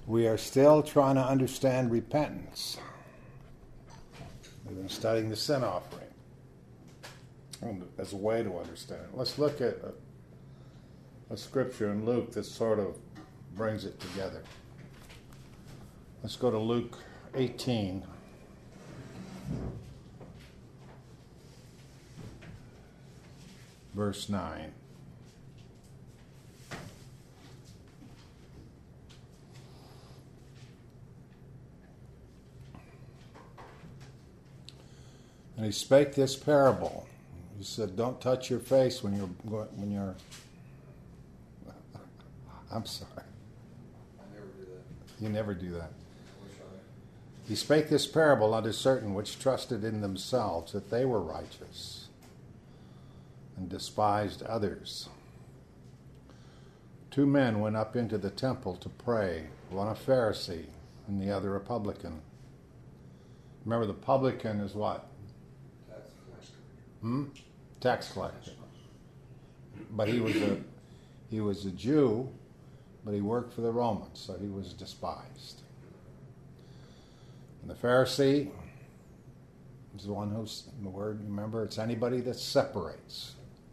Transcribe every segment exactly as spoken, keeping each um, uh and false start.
We are still trying to understand repentance. We've been studying the sin offering as a way to understand it. Let's look at a, a scripture in Luke that sort of brings it together. Let's go to Luke eighteen. Verse nine. And he spake this parable. He said, "Don't touch your face when you're when you're." I'm sorry. I never do that. You never do that. I wish I. He spake this parable unto certain which trusted in themselves that they were righteous, and despised others. Two men went up into the temple to pray, one a Pharisee and the other a publican. Remember, the publican is what? Tax collector. Hmm? Tax collector. But he was a he was a Jew, but he worked for the Romans, so he was despised. And the Pharisee is the one who's, the word, remember, it's anybody that separates.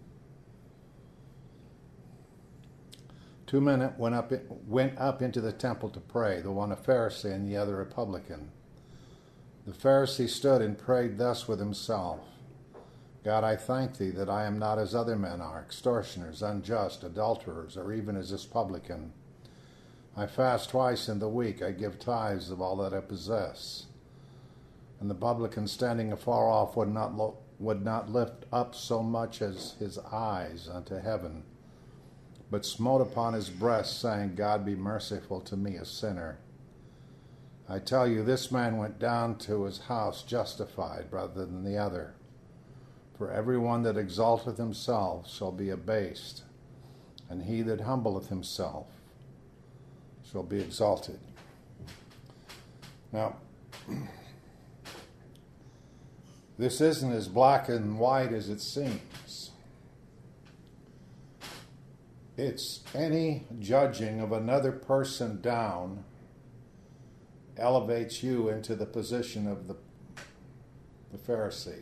Two men went up, went up into the temple to pray, the one a Pharisee and the other a publican. The Pharisee stood and prayed thus with himself, God, I thank thee that I am not as other men are, extortioners, unjust, adulterers, or even as this publican. I fast twice in the week, I give tithes of all that I possess. And the publican, standing afar off, would not, lo- would not lift up so much as his eyes unto heaven, but smote upon his breast, saying, God be merciful to me, a sinner. I tell you, this man went down to his house justified rather than the other. For every one that exalteth himself shall be abased, and he that humbleth himself shall be exalted. Now, this isn't as black and white as it seems. It's any judging of another person down elevates you into the position of the, the Pharisee.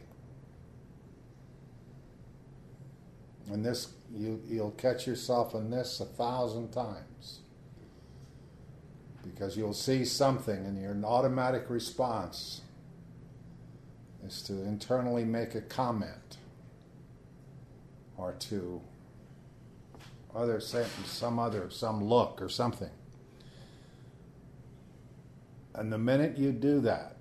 And this, you, you'll catch yourself in this a thousand times. Because you'll see something and your automatic response is to internally make a comment or to other some other some look or something. And the minute you do that,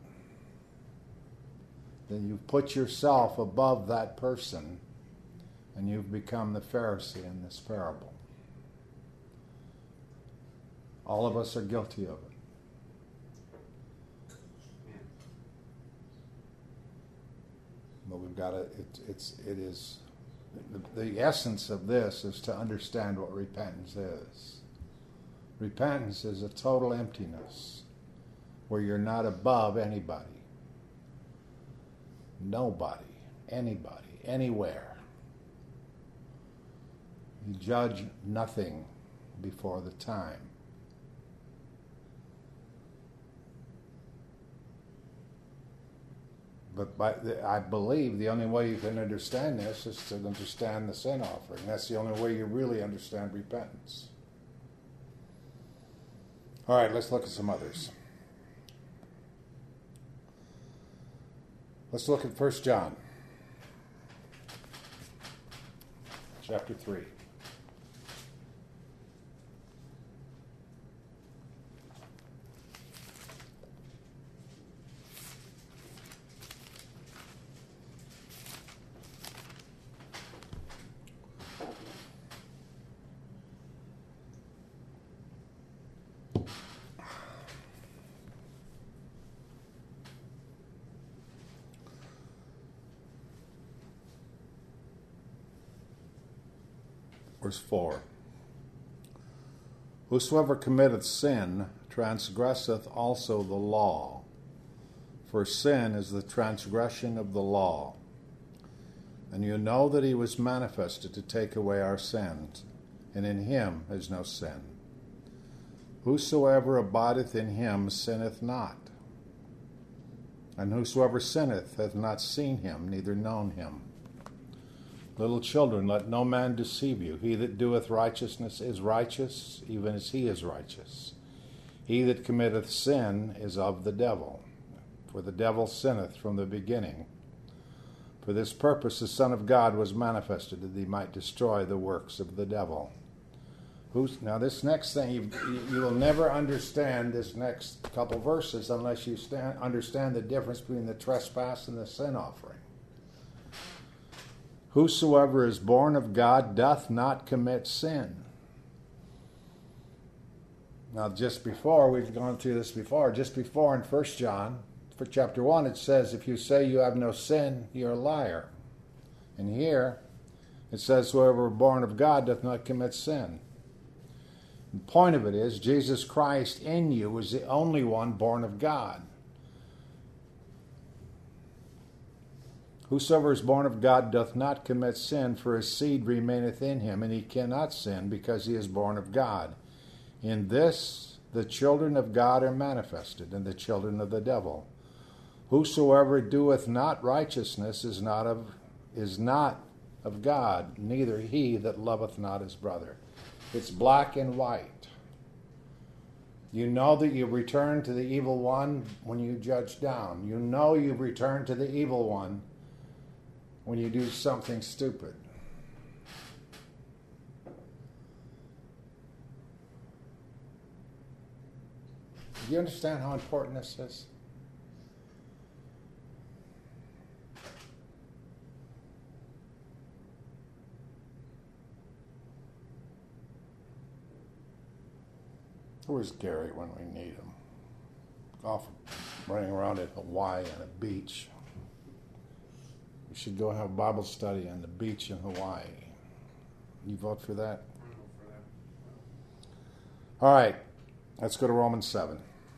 then you put yourself above that person and you've become the Pharisee in this parable. All of us are guilty of it. But we've got to, it, it's, it is, the, the essence of this is to understand what repentance is. Repentance is a total emptiness where you're not above anybody. Nobody, anybody, anywhere. You judge nothing before the time. But by the, I believe the only way you can understand this is to understand the sin offering. That's the only way you really understand repentance. All right, let's look at some others. Let's look at First John, chapter three. Verse four. Whosoever committeth sin transgresseth also the law, for sin is the transgression of the law. And you know that he was manifested to take away our sins, and in him is no sin. Whosoever abideth in him sinneth not. And whosoever sinneth hath not seen him, neither known him. Little children, let no man deceive you. He that doeth righteousness is righteous, even as he is righteous. He that committeth sin is of the devil, for the devil sinneth from the beginning. For this purpose the Son of God was manifested, that he might destroy the works of the devil. Who's, now this next thing, you, you will never understand this next couple verses unless you stand, understand the difference between the trespass and the sin offering. Whosoever is born of God doth not commit sin. Now just before, we've gone through this before, just before in First John, for chapter one, it says, if you say you have no sin, you're a liar. And here, it says, whoever is born of God doth not commit sin. The point of it is, Jesus Christ in you is the only one born of God. Whosoever is born of God doth not commit sin, for his seed remaineth in him, and he cannot sin, because he is born of God. In this the children of God are manifested, and the children of the devil. Whosoever doeth not righteousness is not of is not of God, neither he that loveth not his brother. It's black and white. You know that you return to the evil one when you judge down. You know you return to the evil one when you do something stupid. Do you understand how important this is? Where's Gary when we need him? Off running around at Hawaii on a beach. We should go have Bible study on the beach in Hawaii. You vote for that? I vote for that. All right, let's go to Romans seven.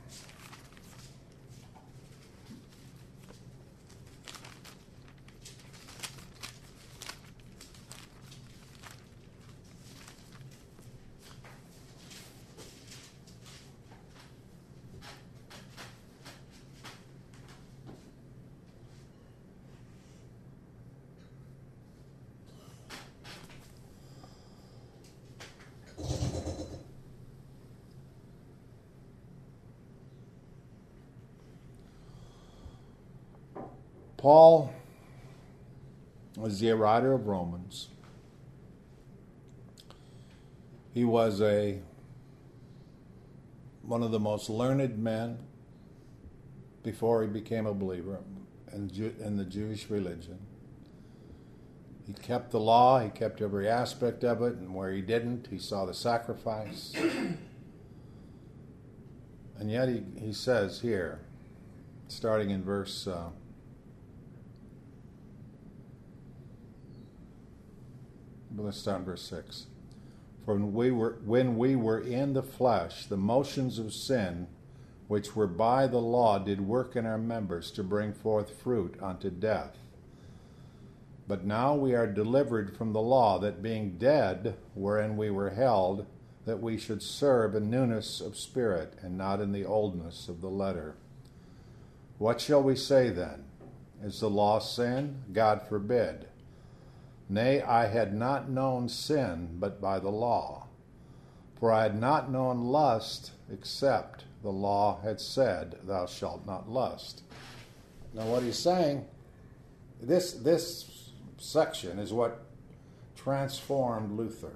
Paul was the writer of Romans. He was a one of the most learned men before he became a believer in, Jew, in the Jewish religion. He kept the law, he kept every aspect of it, and where he didn't, he saw the sacrifice. And yet he, he says here, starting in verse uh, let's start in verse six. For when we were when we were in the flesh, the motions of sin, which were by the law, did work in our members to bring forth fruit unto death. But now we are delivered from the law, that being dead wherein we were held, that we should serve in newness of spirit, and not in the oldness of the letter. What shall we say then? Is the law sin? God forbid. Nay, I had not known sin but by the law. For I had not known lust, except the law had said, thou shalt not lust. Now what he's saying, this, this section is what transformed Luther.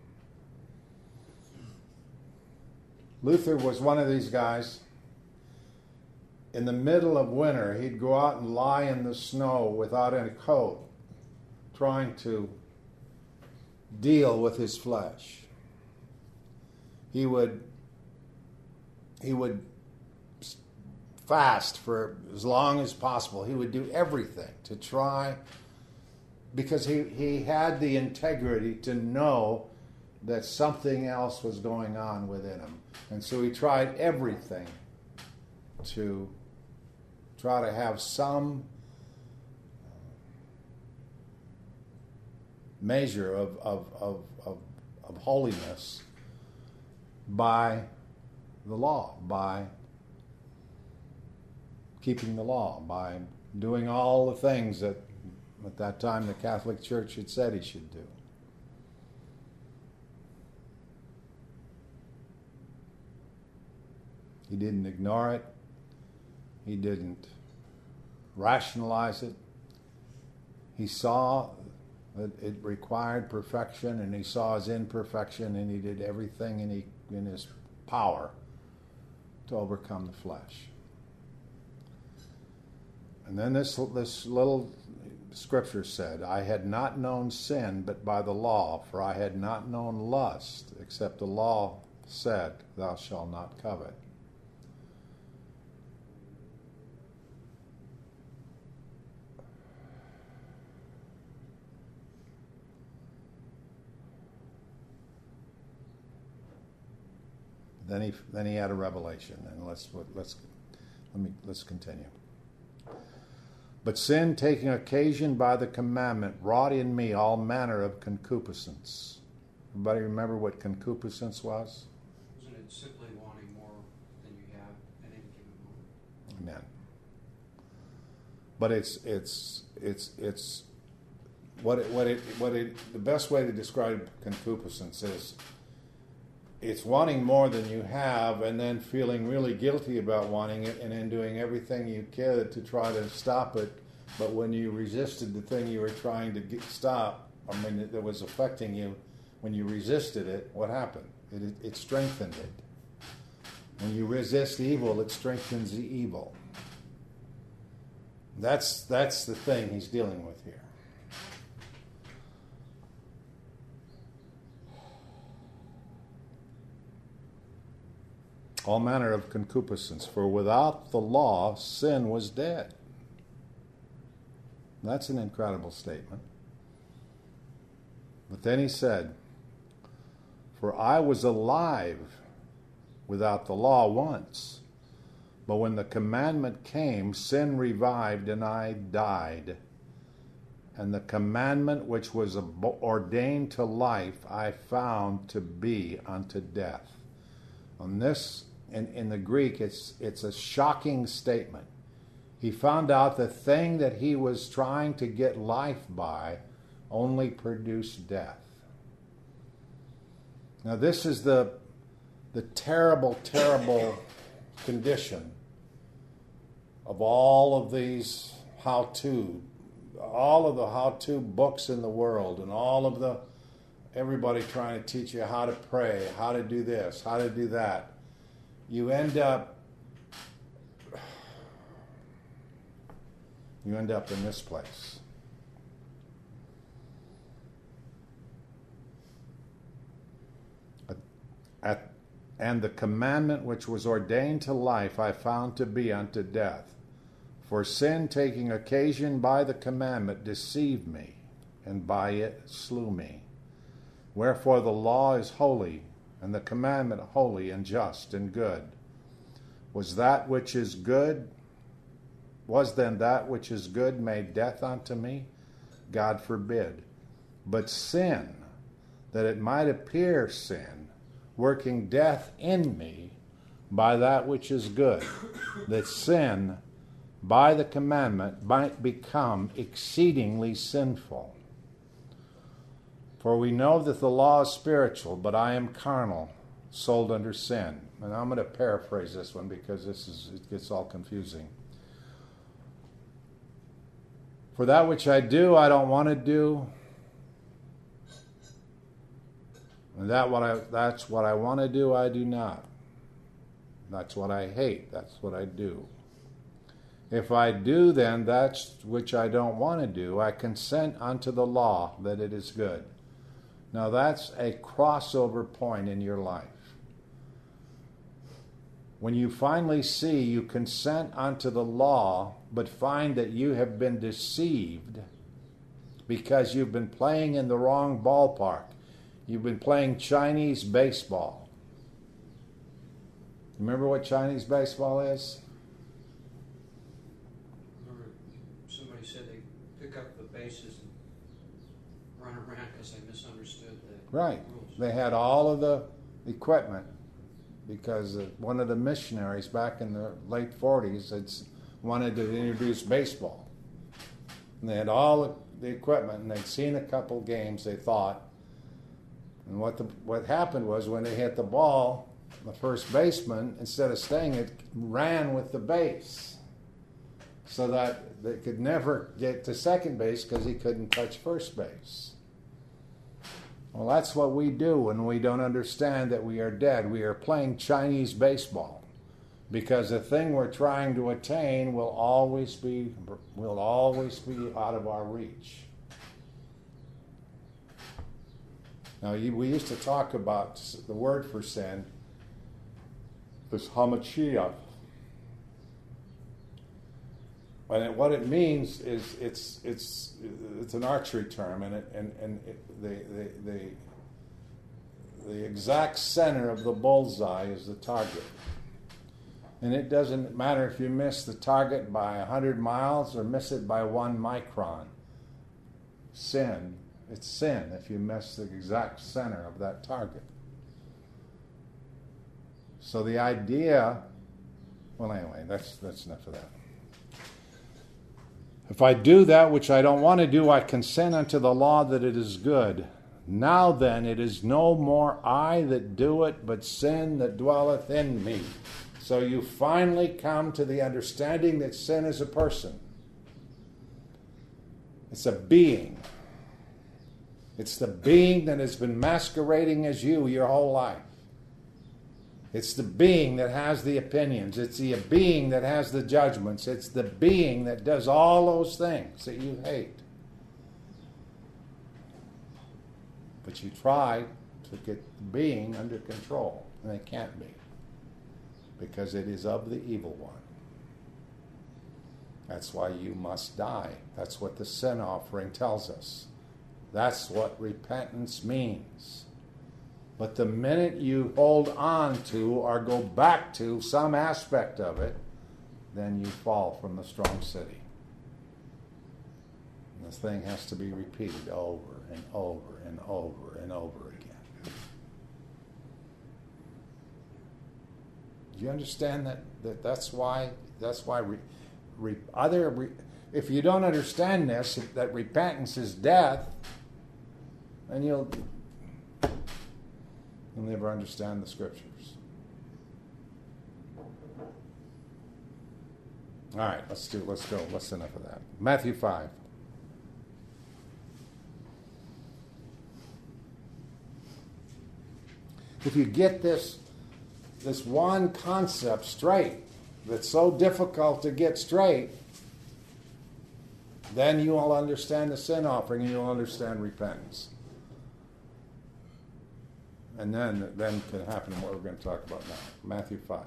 Luther was one of these guys. In the middle of winter, he'd go out and lie in the snow without any coat, trying to deal with his flesh. He would he would fast for as long as possible. He would do everything to try, because he, he had the integrity to know that something else was going on within him. And so he tried everything to try to have some measure of, of, of, of, of holiness by the law, by keeping the law, by doing all the things that at that time the Catholic Church had said he should do. He didn't ignore it. He didn't rationalize it. He saw that it required perfection, and he saw his imperfection, and he did everything in, he, in his power to overcome the flesh. And then this, this little scripture said, I had not known sin but by the law, for I had not known lust, except the law said, thou shalt not covet. Then he then he had a revelation, and let's let's let me let's continue. But sin, taking occasion by the commandment, wrought in me all manner of concupiscence. Everybody remember what concupiscence was? Isn't it simply wanting more than you have at any given moment? Amen. But it's it's it's it's what it what it what it the best way to describe concupiscence is, it's wanting more than you have, and then feeling really guilty about wanting it, and then doing everything you could to try to stop it. But when you resisted the thing you were trying to get, stop, I mean, that was affecting you, when you resisted it, what happened? It, it, it strengthened it. When you resist evil, it strengthens the evil. That's that's the thing he's dealing with here. All manner of concupiscence, for without the law, sin was dead. That's an incredible statement. But then he said, for I was alive without the law once, but when the commandment came, sin revived and I died. And the commandment which was ordained to life I found to be unto death. On this, in, in the Greek, it's it's a shocking statement. He found out the thing that he was trying to get life by only produced death. Now this is the the terrible, terrible condition of all of these how-to, all of the how-to books in the world, and all of the everybody trying to teach you how to pray, how to do this, how to do that. You end up you end up in this place. At, and the commandment which was ordained to life I found to be unto death. For sin, taking occasion by the commandment, deceived me, and by it slew me. Wherefore the law is holy, and the commandment holy and just and good. Was that which is good, was then that which is good made death unto me? God forbid. But sin, that it might appear sin, working death in me by that which is good, that sin by the commandment might become exceedingly sinful. For we know that the law is spiritual, but I am carnal, sold under sin. And I'm going to paraphrase this one because this is it gets all confusing. For that which I do, I don't want to do. And that what I that's what I want to do, I do not. That's what I hate. That's what I do. If I do then that which I don't want to do, I consent unto the law that it is good. Now that's a crossover point in your life. When you finally see you consent unto the law, but find that you have been deceived because you've been playing in the wrong ballpark. You've been playing Chinese baseball. Remember what Chinese baseball is? Remember somebody said they pick up the bases and run around because they misunderstood the Right. rules. They had all of the equipment because uh, one of the missionaries back in the late forties had wanted to introduce baseball. And they had all the equipment, and they'd seen a couple games, they thought. And what the, what happened was when they hit the ball, the first baseman, instead of staying it, ran with the base so that they could never get to second base because he couldn't touch first base. Well, that's what we do when we don't understand that we are dead. We are playing Chinese baseball because the thing we're trying to attain will always be will always be out of our reach. Now, we used to talk about the word for sin, this hamashiach. And it, what it means is it's it's it's an archery term, and it, and and it, the, the the the exact center of the bullseye is the target. And it doesn't matter if you miss the target by a hundred miles or miss it by one micron. Sin, it's sin if you miss the exact center of that target. So the idea, well, anyway, that's that's enough of that. If I do that which I don't want to do, I consent unto the law that it is good. Now then, it is no more I that do it, but sin that dwelleth in me. So you finally come to the understanding that sin is a person. It's a being. It's the being that has been masquerading as you your whole life. It's the being that has the opinions. It's the being that has the judgments. It's the being that does all those things that you hate. But you try to get the being under control, and it can't be, because it is of the evil one. That's why you must die. That's what the sin offering tells us. That's what repentance means. But the minute you hold on to or go back to some aspect of it, then you fall from the strong city. And this thing has to be repeated over and over and over and over again. Do you understand that, that that's why that's why re, re, other re, if you don't understand this, that repentance is death, then you'll You'll never understand the scriptures. All right, let's do. Let's go. Let's enough of that. Matthew five. If you get this, this one concept straight, that's so difficult to get straight, then you will understand the sin offering and you'll understand repentance. And then, then can happen what we're going to talk about now. Matthew five.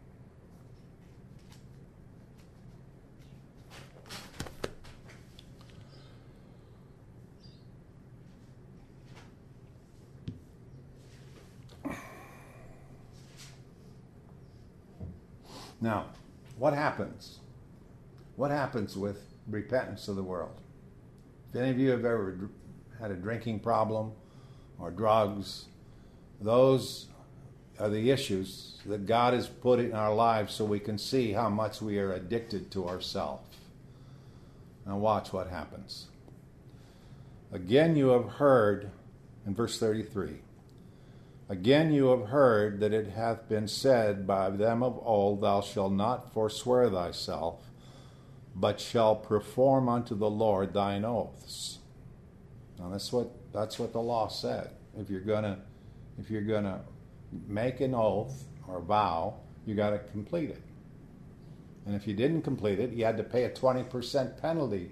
Now, what happens? What happens with repentance of the world? If any of you have ever had a drinking problem or drugs, those are the issues that God has put in our lives so we can see how much we are addicted to ourselves. Now watch what happens. Again you have heard, in verse thirty-three, again you have heard that it hath been said by them of old, thou shalt not forswear thyself, but shall perform unto the Lord thine oaths. Now that's what that's what the law said. If you're gonna If you're going to make an oath or vow, you got to complete it. And if you didn't complete it, you had to pay a twenty percent penalty.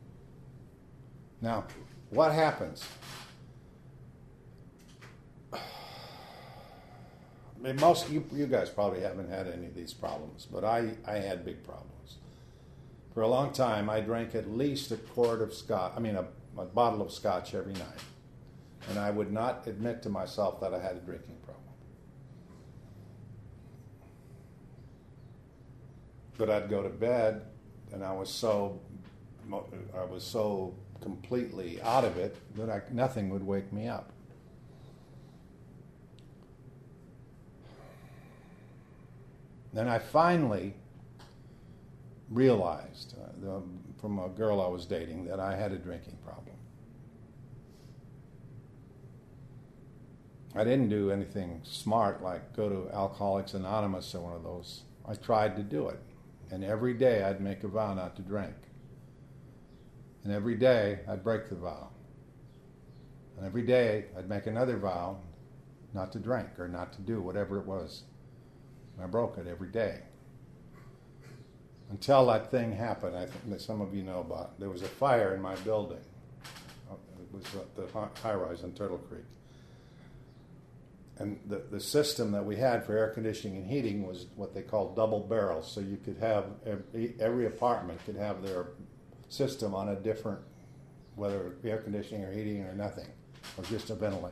Now, what happens? I mean, most you, you guys probably haven't had any of these problems, but I, I had big problems. For a long time, I drank at least a quart of scotch, I mean, a, a bottle of scotch every night. And I would not admit to myself that I had a drinking problem. But I'd go to bed, and I was so, I was so completely out of it that I, nothing would wake me up. Then I finally realized uh, the, from a girl I was dating that I had a drinking problem. I didn't do anything smart like go to Alcoholics Anonymous or one of those. I tried to do it. And every day I'd make a vow not to drink. And every day I'd break the vow. And every day I'd make another vow not to drink or not to do whatever it was. And I broke it every day. Until that thing happened, I think that some of you know about. There was a fire in my building. It was the high rise in Turtle Creek. And the, the system that we had for air conditioning and heating was what they called double barrels. So you could have, every, every apartment could have their system on a different, whether air conditioning or heating or nothing, or just a ventilate.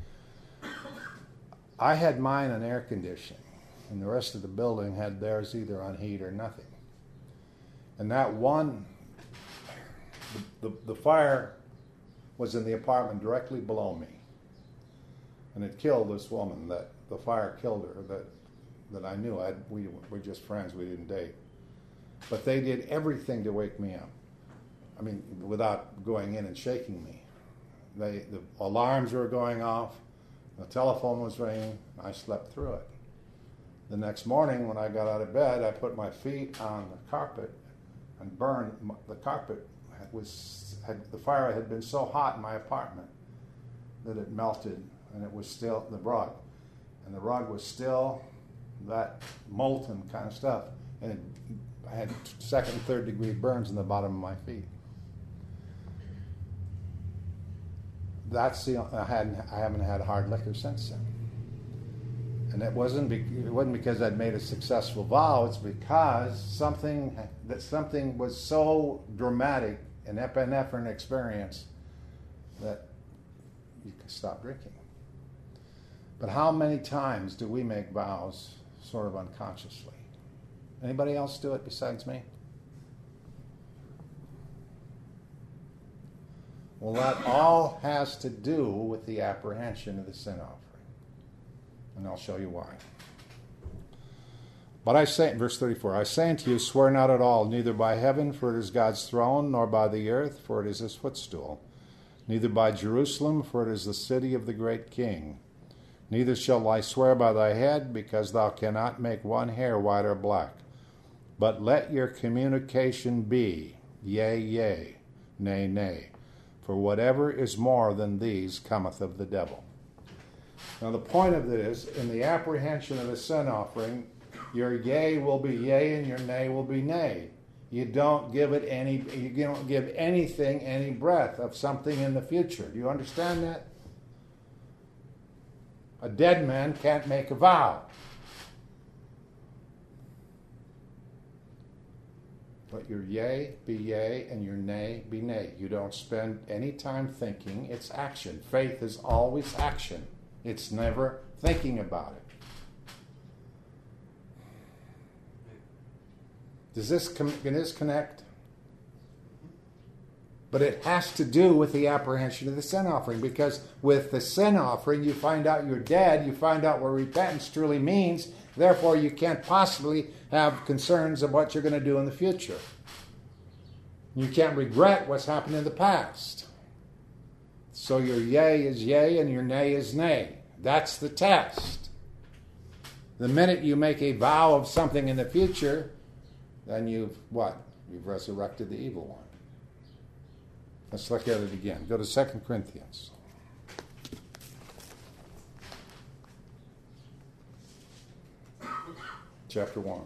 I had mine on air conditioning, and the rest of the building had theirs either on heat or nothing. And that one, the, the, the fire was in the apartment directly below me. And it killed this woman. That the fire killed her. That that I knew. I we were just friends. We didn't date. But they did everything to wake me up. I mean, without going in and shaking me. They the alarms were going off. The telephone was ringing. I slept through it. The next morning, when I got out of bed, I put my feet on the carpet and burned the carpet. Was had the fire had been so hot in my apartment that it melted. And it was still the rug, and the rug was still that molten kind of stuff. And it, I had second and third degree burns in the bottom of my feet. That's the I hadn't I haven't had hard liquor since then. And it wasn't be, it wasn't because I'd made a successful vow. It's because something that something was so dramatic, an epinephrine experience, that you could stop drinking. But how many times do we make vows sort of unconsciously? Anybody else do it besides me? Well, that all has to do with the apprehension of the sin offering. And I'll show you why. But I say, verse thirty-four, I say unto you, swear not at all, neither by heaven, for it is God's throne, nor by the earth, for it is his footstool, neither by Jerusalem, for it is the city of the great King. Neither shall I swear by thy head, because thou cannot make one hair white or black. But let your communication be, yea, yea, nay, nay. For whatever is more than these cometh of the devil. Now the point of this, in the apprehension of the sin offering, your yea will be yea and your nay will be nay. You don't give it any, you don't give anything any breath of something in the future. Do you understand that? A dead man can't make a vow. But your yea be yea and your nay be nay. You don't spend any time thinking. It's action. Faith is always action. It's never thinking about it. Does this, can this connect? But it has to do with the apprehension of the sin offering, because with the sin offering, you find out you're dead, you find out what repentance truly means, therefore you can't possibly have concerns of what you're going to do in the future. You can't regret what's happened in the past. So your yea is yea and your nay is nay. That's the test. The minute you make a vow of something in the future, then you've what? You've resurrected the evil one. Let's look at it again. Go to Second Corinthians. Chapter one.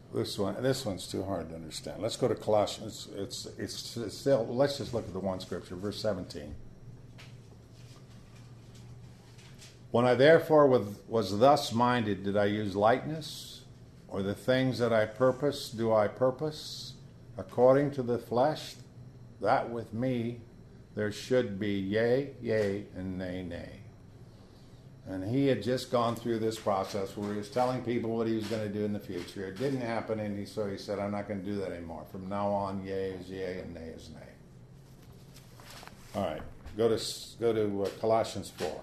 This one, this one's too hard to understand. Let's go to Colossians. It's, it's, it's still. Let's just look at the one scripture, verse seventeen. When I therefore was, was thus minded, did I use lightness, or the things that I purpose do I purpose according to the flesh? That with me there should be yea, yea, and nay, nay. And he had just gone through this process where he was telling people what he was going to do in the future. It didn't happen, and he, so he said, I'm not going to do that anymore. From now on, yea is yea, and nay is nay. All right, go to, go to uh, Colossians four.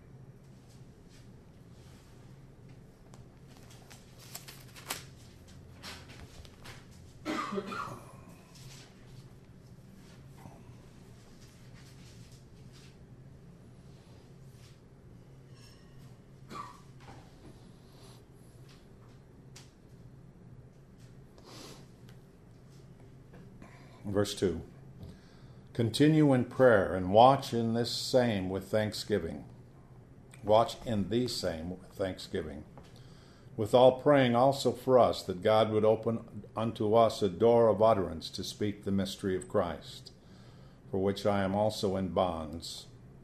Verse two. Continue in prayer and watch in this same with thanksgiving. Watch in the same with thanksgiving. With all praying also for us, that God would open unto us a door of utterance to speak the mystery of Christ, for which I am also in bonds,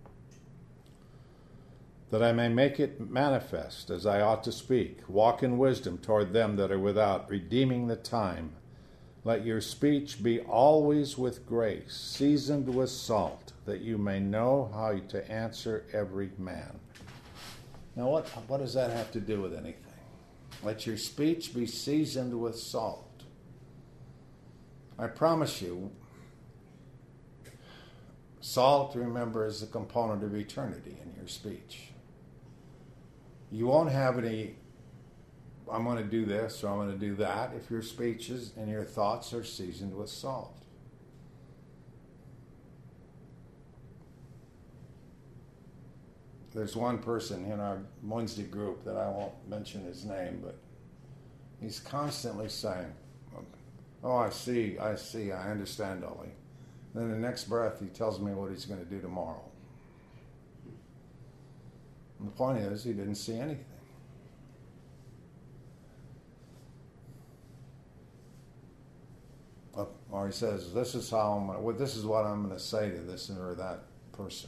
that I may make it manifest as I ought to speak. Walk in wisdom toward them that are without, redeeming the time. Let your speech be always with grace, seasoned with salt, that you may know how to answer every man. Now, what, what does that have to do with anything? Let your speech be seasoned with salt. I promise you, salt, remember, is a component of eternity in your speech. You won't have any, I'm going to do this or I'm going to do that, if your speeches and your thoughts are seasoned with salt. There's one person in our Wednesday group that I won't mention his name, but he's constantly saying, oh, I see, I see, I understand, Ollie. Then the next breath he tells me what he's going to do tomorrow. And the point is, he didn't see anything. Or he says, this is how I'm going to, this is what I'm going to say to this or that person.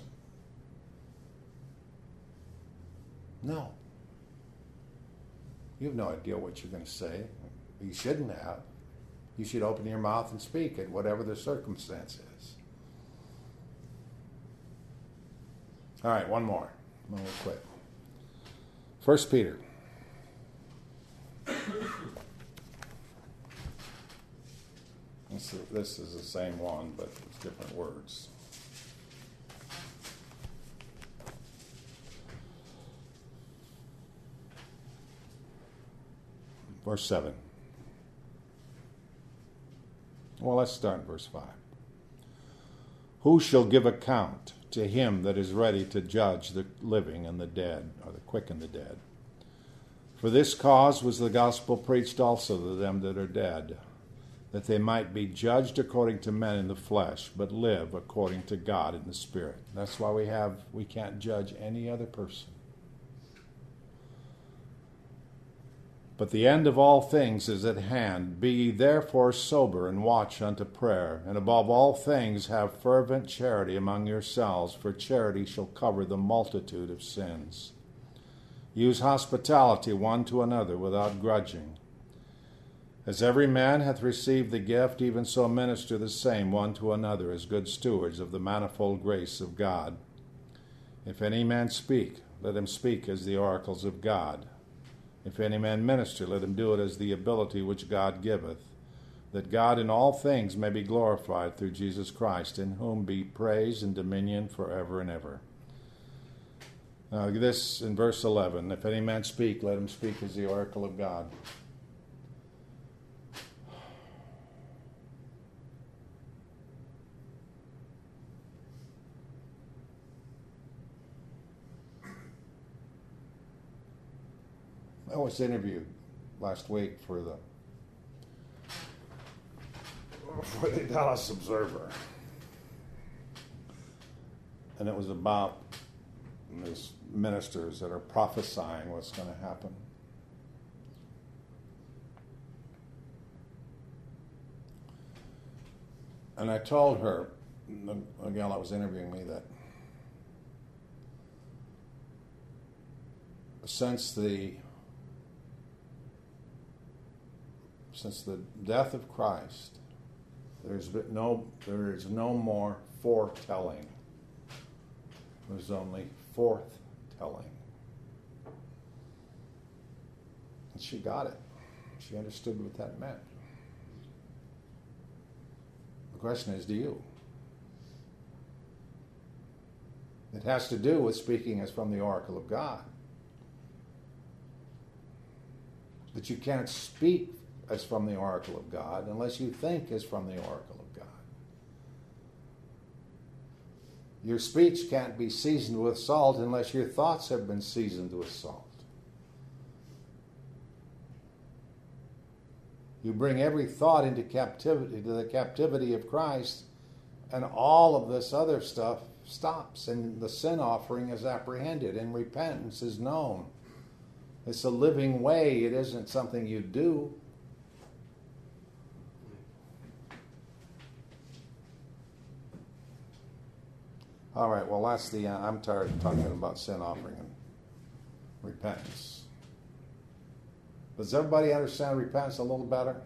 No. You have no idea what you're going to say. You shouldn't have. You should open your mouth and speak it, whatever the circumstance is. All right, one more. Then we'll quit. First Peter. This is, this is the same one, but it's different words. Verse seven. Well, let's start in verse five. Who shall give account to him that is ready to judge the living and the dead, or the quick and the dead? For this cause was the gospel preached also to them that are dead, that they might be judged according to men in the flesh, but live according to God in the Spirit. That's why we have we can't judge any other person. But the end of all things is at hand. Be ye therefore sober, and watch unto prayer. And above all things have fervent charity among yourselves, for charity shall cover the multitude of sins. Use hospitality one to another without grudging. As every man hath received the gift, even so minister the same one to another, as good stewards of the manifold grace of God. If any man speak, let him speak as the oracles of God. If any man minister, let him do it as the ability which God giveth, that God in all things may be glorified through Jesus Christ, in whom be praise and dominion forever and ever. Now this in verse eleven, if any man speak, let him speak as the oracle of God. I was interviewed last week for the for the Dallas Observer, and it was about these ministers that are prophesying what's going to happen. And I told her, the, the gal that was interviewing me, that since the since the death of Christ, there's been no there is no more foretelling. There's only forthtelling. And she got it. She understood what that meant. The question is, do you? It has to do with speaking as from the oracle of God. But you can't speak as from the oracle of God unless you think as from the oracle of God. Your speech can't be seasoned with salt unless your thoughts have been seasoned with salt. You bring every thought into captivity, to the captivity of Christ, and all of this other stuff stops, and the sin offering is apprehended, and repentance is known. It's a living way. It isn't something you do. All right, well, that's the, uh, I'm tired of talking about sin offering and repentance. Does everybody understand repentance a little better?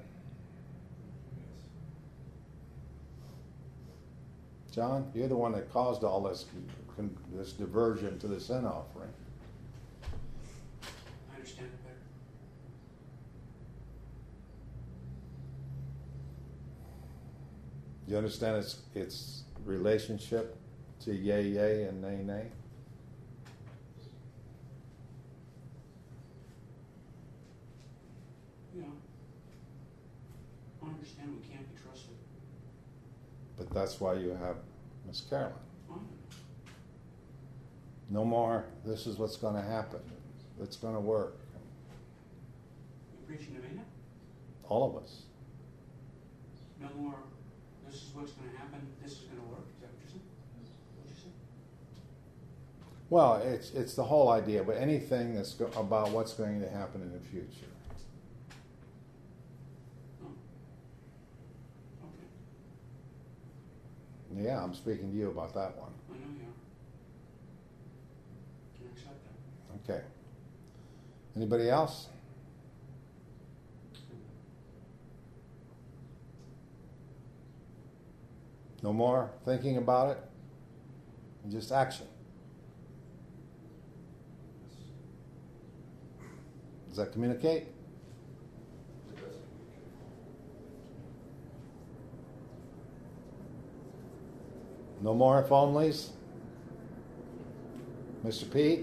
John, you're the one that caused all this, this diversion to the sin offering. I understand it better. You understand its its relationship to yea, yea, and nay, nay? Yeah. I understand we can't be trusted. But that's why you have Miss Carolyn. I know. No more, this is what's going to happen. It's going to work. You preaching to me now? All of us. No more, this is what's going to happen, this is going to work? Is that what you're saying? What you say? Well, it's it's the whole idea, but anything that's go- about what's going to happen in the future. Oh. Okay. Yeah, I'm speaking to you about that one. I know you are. Can accept that. Okay. Anybody else? No more thinking about it? Just action. Does that communicate? No more if onlys? Mister Pete?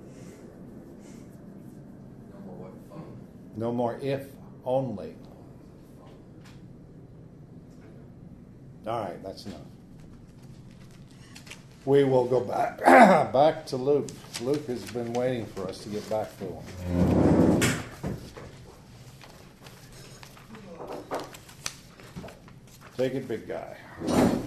No more what fun. No more if only. All right, that's enough. We will go back back to Luke. Luke has been waiting for us to get back to him. Take it, big guy.